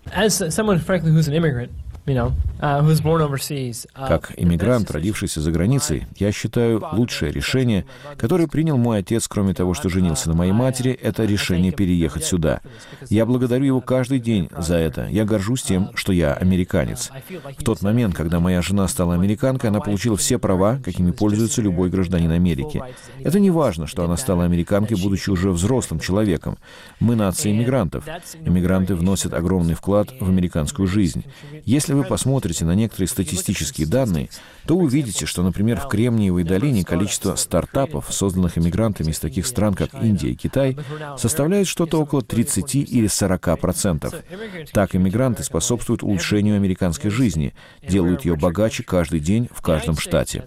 Как иммигрант, родившийся за границей, я считаю, лучшее решение, которое принял мой отец, кроме того, что женился на моей матери, это решение переехать сюда. Я благодарю его каждый день за это. Я горжусь тем, что я американец. В тот момент, когда моя жена стала американкой, она получила все права, какими пользуется любой гражданин Америки. Это не важно, что она стала американкой, будучи уже взрослым человеком. Мы нация иммигрантов. Иммигранты вносят огромный вклад в американскую жизнь. Если вы посмотрите на некоторые статистические данные, то увидите, что, например, в Кремниевой долине количество стартапов, созданных иммигрантами из таких стран, как Индия и Китай, составляет что-то около тридцати или сорока процентов. Так иммигранты способствуют улучшению американской жизни, делают ее богаче каждый день в каждом штате.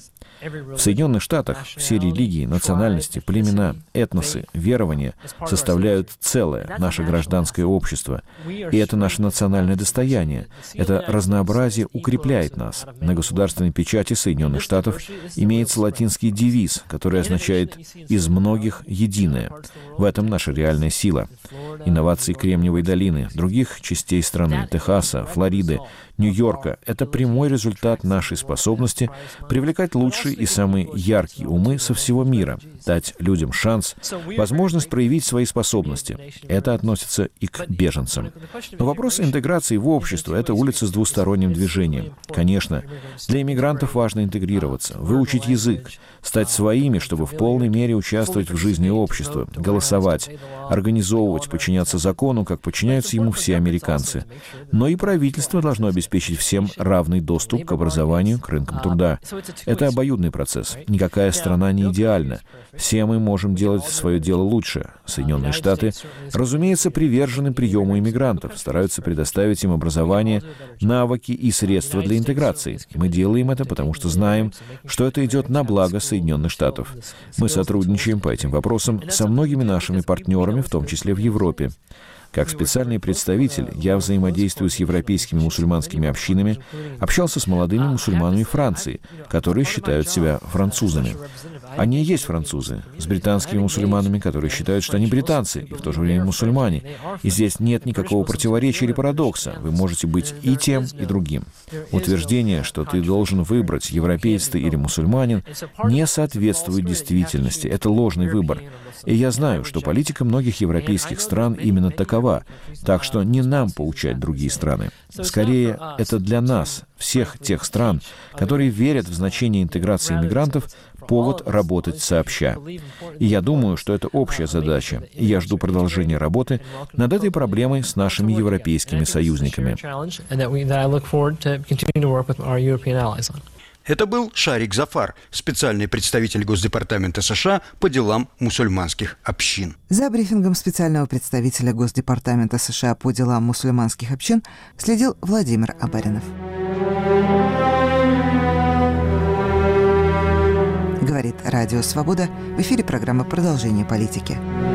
В Соединенных Штатах все религии, национальности, племена, этносы, верования составляют целое, наше гражданское общество. И это наше национальное достояние. Это разнообразие укрепляет нас. На государственной печати Соединенных Штатов имеется латинский девиз, который означает «из многих единое». В этом наша реальная сила. Инновации Кремниевой долины, других частей страны, Техаса, Флориды, Нью-Йорка — это прямой результат нашей способности привлекать лучшие и самые яркие умы со всего мира, дать людям шанс, возможность проявить свои способности. Это относится и к беженцам. Но вопрос интеграции в общество — это улица с двусторонним движением. Конечно, для иммигрантов важно интегрироваться, выучить язык, стать своими, чтобы в полной мере участвовать в жизни общества, голосовать, организовывать, подчиняться закону, как подчиняются ему все американцы. Но и правительство должно обеспечить всем равный доступ к образованию, к рынкам труда. Это обоюдный процесс. Никакая страна не идеальна. Все мы можем делать свое дело лучше. Соединенные Штаты, разумеется, привержены приему иммигрантов, стараются предоставить им образование, навыки и средства для интеграции. Мы делаем это, потому что знаем, что это идет на благо Соединенных Штатов. Мы сотрудничаем по этим вопросам со многими нашими партнерами, в том числе в Европе. Как специальный представитель, я взаимодействую с европейскими мусульманскими общинами, общался с молодыми мусульманами Франции, которые считают себя французами. Они и есть французы, с британскими мусульманами, которые считают, что они британцы, и в то же время мусульмане. И здесь нет никакого противоречия или парадокса. Вы можете быть и тем, и другим. Утверждение, что ты должен выбрать, европеец ты или мусульманин, не соответствует действительности. Это ложный выбор. И я знаю, что политика многих европейских стран именно такова. Так что не нам поучать другие страны. Скорее, это для нас, всех тех стран, которые верят в значение интеграции иммигрантов, повод работать сообща. И я думаю, что это общая задача, и я жду продолжения работы над этой проблемой с нашими европейскими союзниками. Это был Шарик Зафар, специальный представитель Госдепартамента США по делам мусульманских общин. За брифингом специального представителя Госдепартамента США по делам мусульманских общин следил Владимир Абаринов. Говорит Радио Свобода. В эфире программа «Продолжение политики».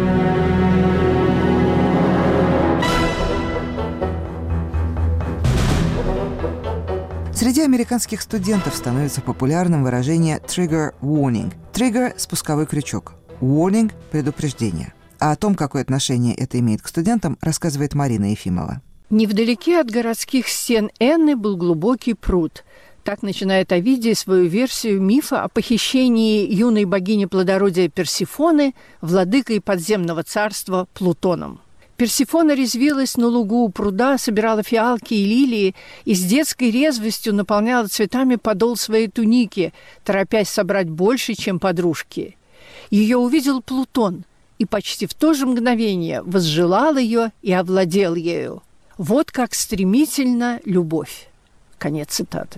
Среди американских студентов становится популярным выражение «trigger warning». Trigger – спусковой крючок. Warning – предупреждение. А о том, какое отношение это имеет к студентам, рассказывает Марина Ефимова. Невдалеке от городских стен Энны был глубокий пруд. Так начинает Овидий свою версию мифа о похищении юной богини плодородия Персефоны владыкой подземного царства Плутоном. Персефона резвилась на лугу у пруда, собирала фиалки и лилии и с детской резвостью наполняла цветами подол своей туники, торопясь собрать больше, чем подружки. Ее увидел Плутон и почти в то же мгновение возжелал ее и овладел ею. Вот как стремительна любовь. Конец цитаты.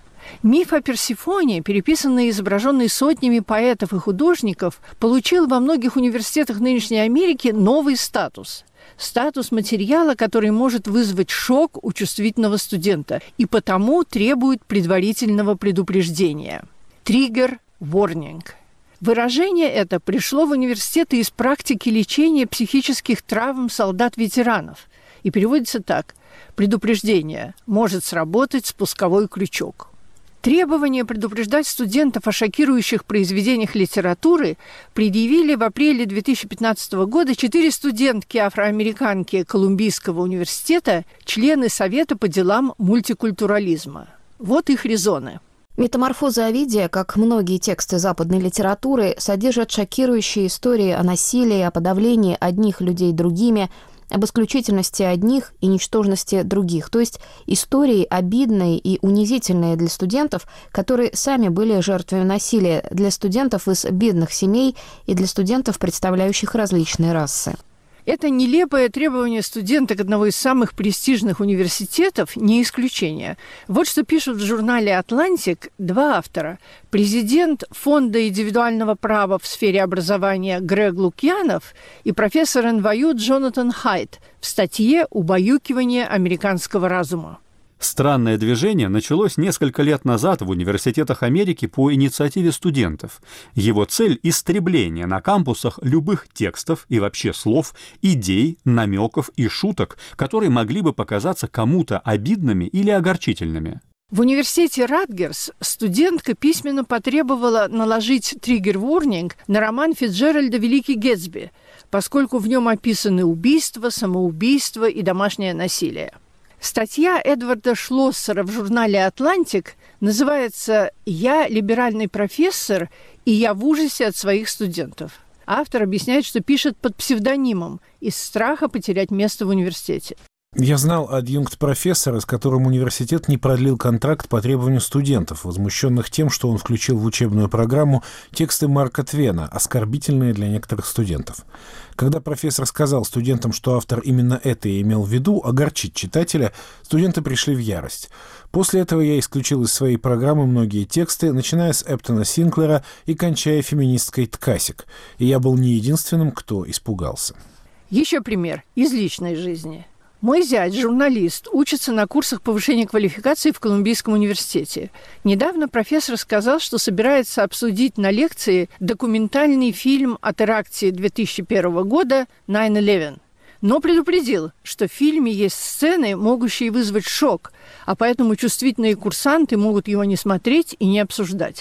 Миф о Персефоне, переписанный и изображенный сотнями поэтов и художников, получил во многих университетах нынешней Америки новый статус. Статус материала, который может вызвать шок у чувствительного студента и потому требует предварительного предупреждения. Trigger warning. Выражение это пришло в университеты из практики лечения психических травм солдат-ветеранов и переводится так: предупреждение может сработать спусковой крючок. Требование предупреждать студентов о шокирующих произведениях литературы предъявили в апреле две тысячи пятнадцатого года четыре студентки-афроамериканки Колумбийского университета, члены Совета по делам мультикультурализма. Вот их резоны. Метаморфозы Овидия, как многие тексты западной литературы, содержат шокирующие истории о насилии, о подавлении одних людей другими, об исключительности одних и ничтожности других, то есть истории обидные и унизительные для студентов, которые сами были жертвами насилия, для студентов из бедных семей и для студентов, представляющих различные расы. Это нелепое требование студенток одного из самых престижных университетов не исключение. Вот что пишут в журнале «Атлантик» два автора. Президент Фонда индивидуального права в сфере образования Грег Лукьянов и профессор эн вай ю Джонатан Хайт в статье «Убаюкивание американского разума». Странное движение началось несколько лет назад в университетах Америки по инициативе студентов. Его цель – истребление на кампусах любых текстов и вообще слов, идей, намеков и шуток, которые могли бы показаться кому-то обидными или огорчительными. В университете Ратгерс студентка письменно потребовала наложить триггер-ворнинг на роман Фицджеральда «Великий Гэтсби», поскольку в нем описаны убийства, самоубийства и домашнее насилие. Статья Эдварда Шлоссера в журнале «Атлантик» называется «Я либеральный профессор, и я в ужасе от своих студентов». Автор объясняет, что пишет под псевдонимом из страха потерять место в университете. Я знал адъюнкт-профессора, с которым университет не продлил контракт по требованию студентов, возмущенных тем, что он включил в учебную программу тексты Марка Твена, оскорбительные для некоторых студентов. Когда профессор сказал студентам, что автор именно это и имел в виду, огорчить читателя, студенты пришли в ярость. После этого я исключил из своей программы многие тексты, начиная с Эптона Синклера и кончая феминисткой Ткасик. И я был не единственным, кто испугался. Еще пример из личной жизни. Мой зять, журналист, учится на курсах повышения квалификации в Колумбийском университете. Недавно профессор сказал, что собирается обсудить на лекции документальный фильм о теракте две тысячи первого года «найн элевен». Но предупредил, что в фильме есть сцены, могущие вызвать шок, а поэтому чувствительные курсанты могут его не смотреть и не обсуждать.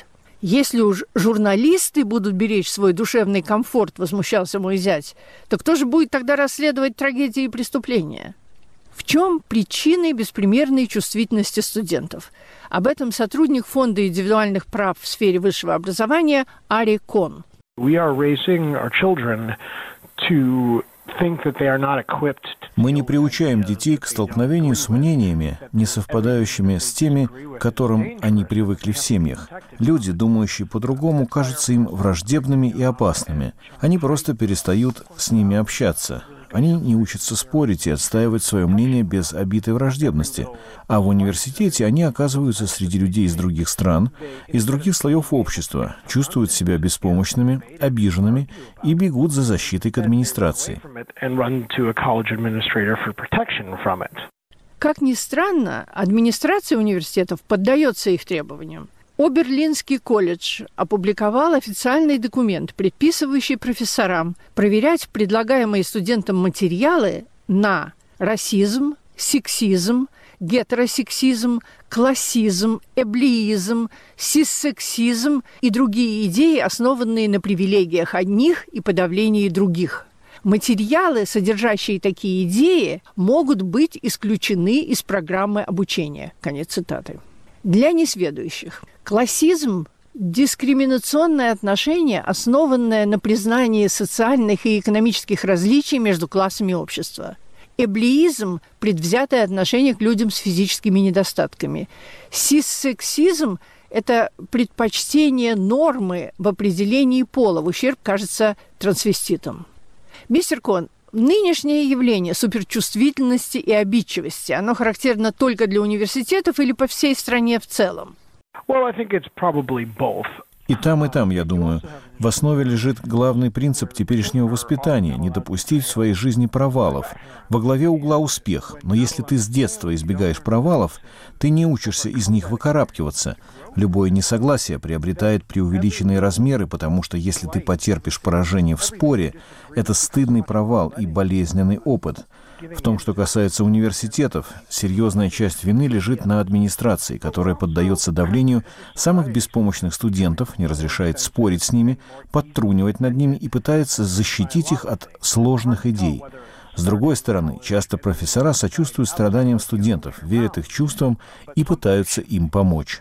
Если уж журналисты будут беречь свой душевный комфорт, возмущался мой зять, то кто же будет тогда расследовать трагедии и преступления? В чем причины беспримерной чувствительности студентов? Об этом сотрудник Фонда индивидуальных прав в сфере высшего образования Ари Кон. Мы не приучаем детей к столкновению с мнениями, не совпадающими с теми, к которым они привыкли в семьях. Люди, думающие по-другому, кажутся им враждебными и опасными. Они просто перестают с ними общаться. Они не учатся спорить и отстаивать свое мнение без обид и враждебности. А в университете они оказываются среди людей из других стран, из других слоев общества, чувствуют себя беспомощными, обиженными и бегут за защитой к администрации. Как ни странно, администрация университетов поддается их требованиям. Оберлинский колледж опубликовал официальный документ, предписывающий профессорам проверять предлагаемые студентам материалы на расизм, сексизм, гетеросексизм, классизм, эблиизм, сиссексизм и другие идеи, основанные на привилегиях одних и подавлении других. Материалы, содержащие такие идеи, могут быть исключены из программы обучения. Конец цитаты. Для несведущих. Классизм – дискриминационное отношение, основанное на признании социальных и экономических различий между классами общества. Эблиизм – предвзятое отношение к людям с физическими недостатками. Сиссексизм – это предпочтение нормы в определении пола в ущерб, кажется, трансвеститам. Мистер Кон, нынешнее явление суперчувствительности и обидчивости, оно характерно только для университетов или по всей стране в целом? И там, и там, я думаю. В основе лежит главный принцип теперешнего воспитания – не допустить в своей жизни провалов. Во главе угла успех, но если ты с детства избегаешь провалов, ты не учишься из них выкарабкиваться. Любое несогласие приобретает преувеличенные размеры, потому что если ты потерпишь поражение в споре, это стыдный провал и болезненный опыт. В том, что касается университетов, серьезная часть вины лежит на администрации, которая поддается давлению самых беспомощных студентов, не разрешает спорить с ними, подтрунивать над ними и пытается защитить их от сложных идей. С другой стороны, часто профессора сочувствуют страданиям студентов, верят их чувствам и пытаются им помочь.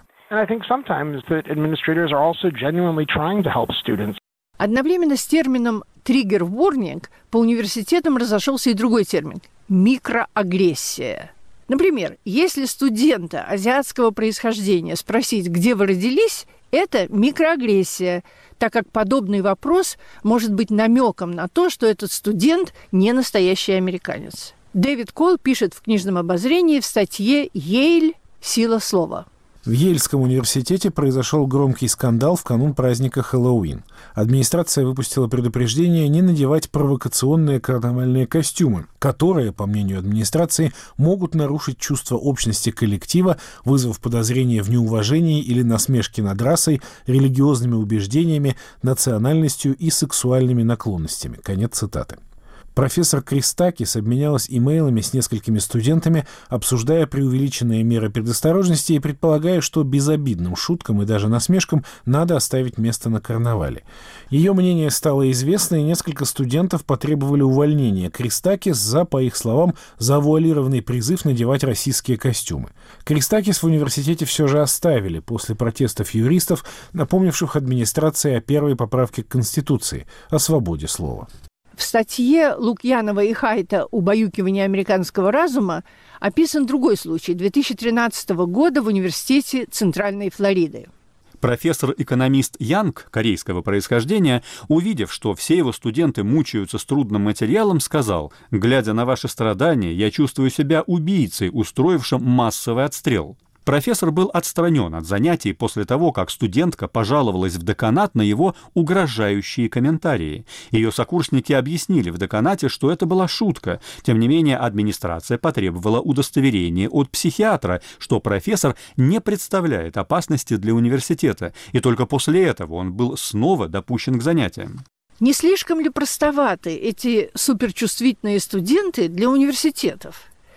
Одновременно с термином «триггер-ворнинг» по университетам разошелся и другой термин – микроагрессия. Например, если студента азиатского происхождения спросить, где вы родились, это микроагрессия, так как подобный вопрос может быть намеком на то, что этот студент не настоящий американец. Дэвид Кол пишет в книжном обозрении в статье «Йейль. Сила слова». В Йельском университете произошел громкий скандал в канун праздника Хэллоуин. Администрация выпустила предупреждение не надевать провокационные карнавальные костюмы, которые, по мнению администрации, могут нарушить чувство общности коллектива, вызвав подозрения в неуважении или насмешке над расой, религиозными убеждениями, национальностью и сексуальными наклонностями. Конец цитаты. Профессор Кристакис обменялась имейлами с несколькими студентами, обсуждая преувеличенные меры предосторожности и предполагая, что безобидным шуткам и даже насмешкам надо оставить место на карнавале. Ее мнение стало известно, и несколько студентов потребовали увольнения Кристакис за, по их словам, завуалированный призыв надевать российские костюмы. Кристакис в университете все же оставили после протестов юристов, напомнивших администрации о первой поправке к Конституции – о свободе слова. В статье Лукьянова и Хайта «Убаюкивание американского разума» описан другой случай две тысячи тринадцатого года в Университете Центральной Флориды. Профессор-экономист Янг, корейского происхождения, увидев, что все его студенты мучаются с трудным материалом, сказал: «Глядя на ваши страдания, я чувствую себя убийцей, устроившим массовый отстрел». Профессор был отстранен от занятий после того, как студентка пожаловалась в деканат на его угрожающие комментарии. Ее сокурсники объяснили в деканате, что это была шутка. Тем не менее, администрация потребовала удостоверения от психиатра, что профессор не представляет опасности для университета, и только после этого он был снова допущен к занятиям. Не слишком ли простоваты эти суперчувствительные студенты для университетов?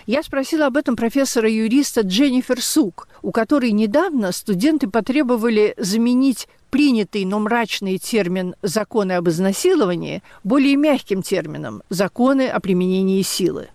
Я спросила об этом профессора-юриста Дженнифер Сук, у которой недавно студенты потребовали заменить принятый, но мрачный термин «законы об изнасиловании» более мягким термином «законы о применении силы».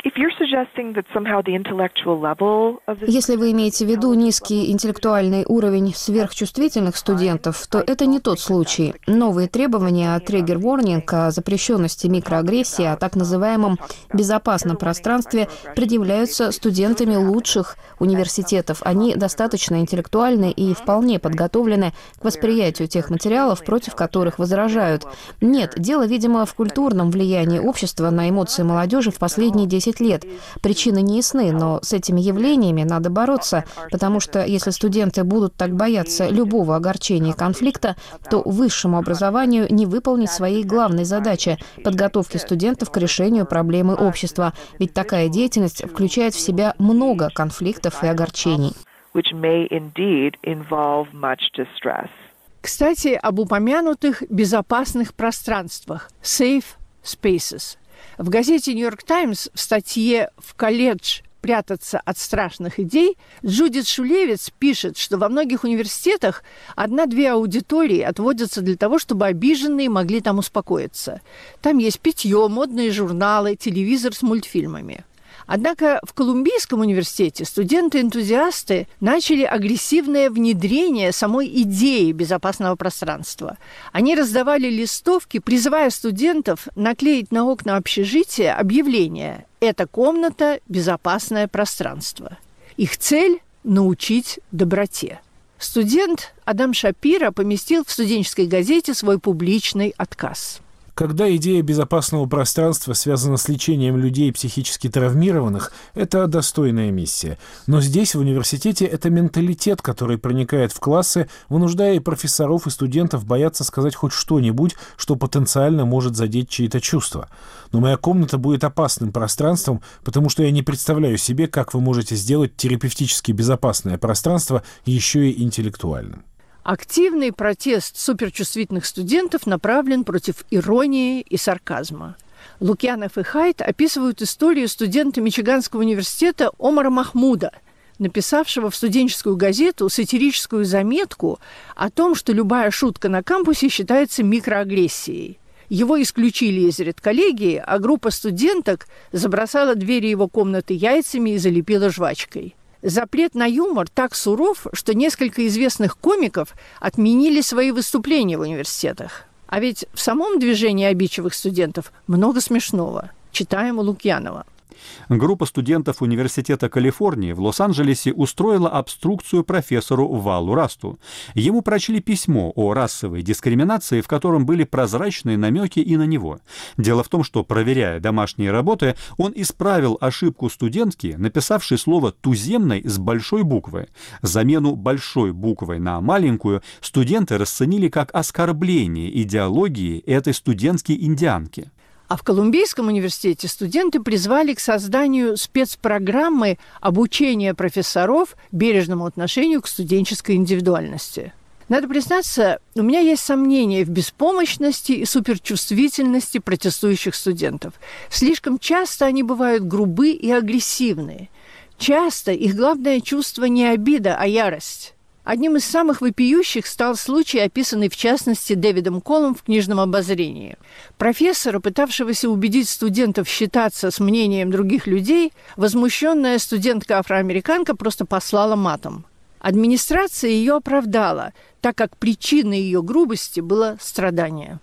Если вы имеете в виду низкий интеллектуальный уровень сверхчувствительных студентов, то это не тот случай. Новые требования о триггер-ворнинг, о запрещенности микроагрессии, о так называемом безопасном пространстве предъявляются студентами лучших университетов. Они достаточно интеллектуальны и вполне подготовлены к восприятию тех материалов, против которых возражают. Нет, дело, видимо, в культурном влиянии общества на эмоции молодежи в последние десять лет. Причины не ясны, но с этими явлениями надо бороться, потому что если студенты будут так бояться любого огорчения и конфликта, то высшему образованию не выполнить своей главной задачи – подготовки студентов к решению проблемы общества. Ведь такая деятельность включает в себя много конфликтов и огорчений. Кстати, об упомянутых безопасных пространствах – safe spaces. В газете «Нью-Йорк Таймс» в статье «В колледж прятаться от страшных идей» Джудит Шулевец пишет, что во многих университетах одна-две аудитории отводятся для того, чтобы обиженные могли там успокоиться. Там есть питье, модные журналы, телевизор с мультфильмами. Однако в Колумбийском университете студенты-энтузиасты начали агрессивное внедрение самой идеи безопасного пространства. Они раздавали листовки, призывая студентов наклеить на окна общежития объявление «Эта комната – безопасное пространство». Их цель – научить доброте. Студент Адам Шапира поместил в студенческой газете свой публичный отказ. Когда идея безопасного пространства связана с лечением людей психически травмированных, это достойная миссия. Но здесь, в университете, это менталитет, который проникает в классы, вынуждая и профессоров, и студентов бояться сказать хоть что-нибудь, что потенциально может задеть чьи-то чувства. Но моя комната будет опасным пространством, потому что я не представляю себе, как вы можете сделать терапевтически безопасное пространство еще и интеллектуальным. Активный протест суперчувствительных студентов направлен против иронии и сарказма. Лукьянов и Хайт описывают историю студента Мичиганского университета Омара Махмуда, написавшего в студенческую газету сатирическую заметку о том, что любая шутка на кампусе считается микроагрессией. Его исключили из редколлегии, а группа студенток забросала двери его комнаты яйцами и залепила жвачкой. Запрет на юмор так суров, что несколько известных комиков отменили свои выступления в университетах. А ведь в самом движении обидчивых студентов много смешного. Читаем у Лукьянова. Группа студентов Университета Калифорнии в Лос-Анджелесе устроила обструкцию профессору Валу Расту. Ему прочли письмо о расовой дискриминации, в котором были прозрачные намеки и на него. Дело в том, что, проверяя домашние работы, он исправил ошибку студентки, написавшей слово «туземной» с большой буквы. Замену большой буквой на маленькую студенты расценили как оскорбление идеологии этой студентской индианки. А в Колумбийском университете студенты призвали к созданию спецпрограммы обучения профессоров бережному отношению к студенческой индивидуальности. Надо признаться, у меня есть сомнения в беспомощности и суперчувствительности протестующих студентов. Слишком часто они бывают грубы и агрессивны. Часто их главное чувство не обида, а ярость. Одним из самых вопиющих стал случай, описанный в частности Дэвидом Колом в книжном обозрении. Профессора, пытавшегося убедить студентов считаться с мнением других людей, возмущенная студентка-афроамериканка просто послала матом. Администрация ее оправдала, так как причиной ее грубости было страдание.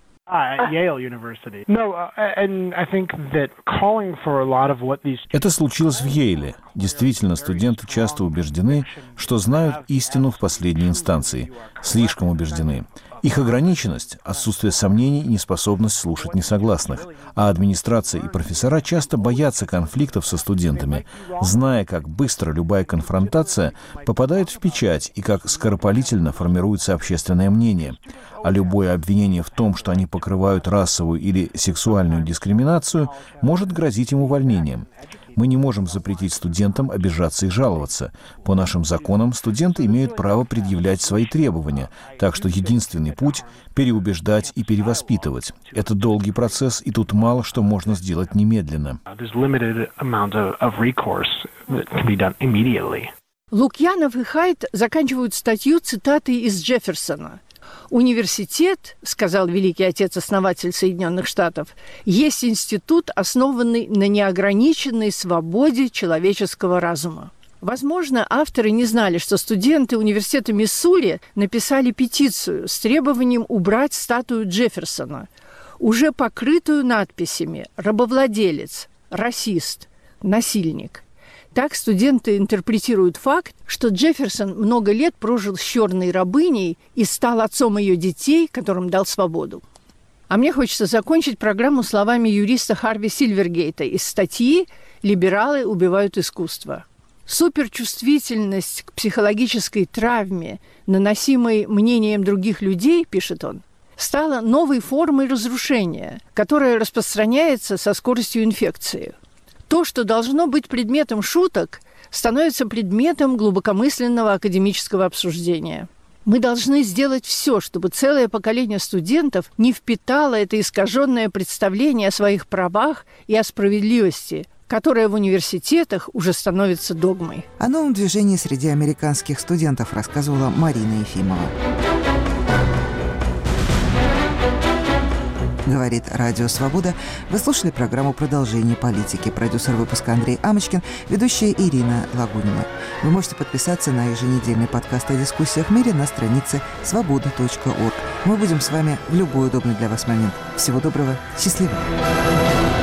Это случилось в Йейле. Действительно, студенты часто убеждены, что знают истину в последней инстанции. Слишком убеждены. Их ограниченность, отсутствие сомнений и неспособность слушать несогласных. А администрация и профессора часто боятся конфликтов со студентами, зная, как быстро любая конфронтация попадает в печать и как скоропалительно формируется общественное мнение. А любое обвинение в том, что они покрывают расовую или сексуальную дискриминацию, может грозить им увольнением. Мы не можем запретить студентам обижаться и жаловаться. По нашим законам студенты имеют право предъявлять свои требования, так что единственный путь — переубеждать и перевоспитывать. Это долгий процесс, и тут мало что можно сделать немедленно. Лукьянов и Хайд заканчивают статью цитатой из Джефферсона. «Университет, — сказал великий отец-основатель Соединенных Штатов, — есть институт, основанный на неограниченной свободе человеческого разума». Возможно, авторы не знали, что студенты университета Миссури написали петицию с требованием убрать статую Джефферсона, уже покрытую надписями «рабовладелец», «расист», «насильник». Так студенты интерпретируют факт, что Джефферсон много лет прожил с черной рабыней и стал отцом ее детей, которым дал свободу. А мне хочется закончить программу словами юриста Харви Сильвергейта из статьи «Либералы убивают искусство». Суперчувствительность к психологической травме, наносимой мнением других людей, пишет он, стала новой формой разрушения, которая распространяется со скоростью инфекции. То, что должно быть предметом шуток, становится предметом глубокомысленного академического обсуждения. Мы должны сделать все, чтобы целое поколение студентов не впитало это искаженное представление о своих правах и о справедливости, которое в университетах уже становится догмой. О новом движении среди американских студентов рассказывала Марина Ефимова. Говорит Радио Свобода. Вы слушали программу «Продолжение политики». Продюсер выпуска Андрей Амочкин, ведущая Ирина Лагунина. Вы можете подписаться на еженедельный подкаст о дискуссиях в мире на странице свобода точка орг. Мы будем с вами в любой удобный для вас момент. Всего доброго. Счастливо.